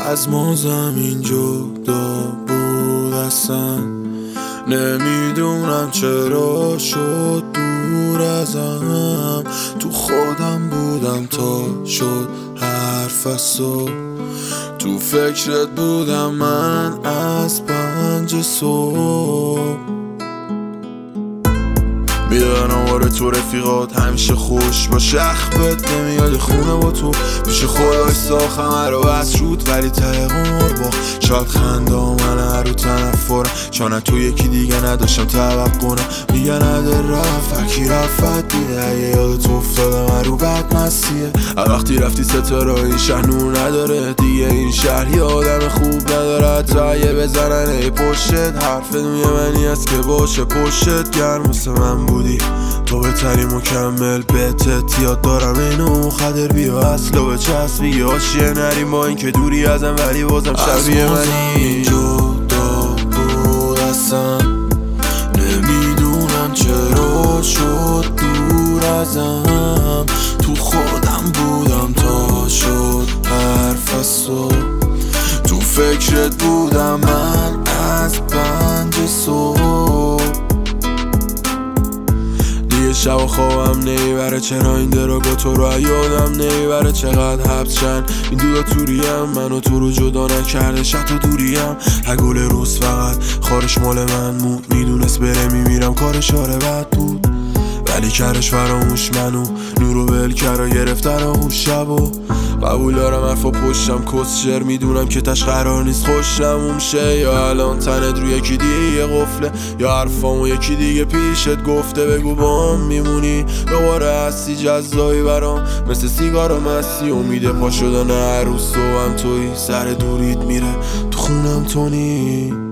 از ما زمین جدا بود اصلا. نمیدونم چرا شد دور ازم، تو خودم بودم تا شد حرف از صبح. تو فکرت بودم من از 5 صبح. میدونم آره تو رفیقات همیشه خوش باشه، اخبت نمیاد خونه با تو پیش خودای ساخ همه رو بس شد، ولی ته قمار باخت. شاید خنده من رو تنفرم، چون تو یکی دیگه نداشتم توقع کنم. میگه نده رفت هرکی رفت دیده، یه یادت افتاده من رو بد مسیه. وقتی رفتی ستاره این شهر نور نداره دیگه، این شهر یه آدم خوب نداره. تا اگه بزنن ای پشت حرف دوی منی هست که باشه پشت گرم مثل من بودی تو بهتری مکمل بهتت یاد دارم اینو مخدر بیا اصلا به چسبی آشیه نریم با این که دوری ازم ولی بازم شبیه منی. جدا بود اصلا نمیدونم چرا شد دور ازم، تو خودم بودم تا شد حرف از صبح. تو فکرت بودم من از 5 صبح. دیگه شب و خوابم نمیبره، چرا این دراگا تو رو یادم نمیبره. چقدر حبس شن این دودا توریم، منو تو رو جدا نکرده شط و دوریم. هگل روز فقط خارش مال من مون، میدونست بره میمیرم کارش آره بد بود، ولی کرش فراموش منو نورو ول کرا گرفت در آغوش شب. و قبول دارم حرفا پشتم کسشر، میدونم که تش قرار نیست خوشم شه. یا الان تنت رو یکی دیگه قفله، یا حرفامو یکی دیگه پیشت گفته. بگو با هم میمونی دوباره هستی جزایی برام مثل سیگار و مستی. امید پا شدن هر روز تو هم توی سر دوریت میره تو خونم تو نی.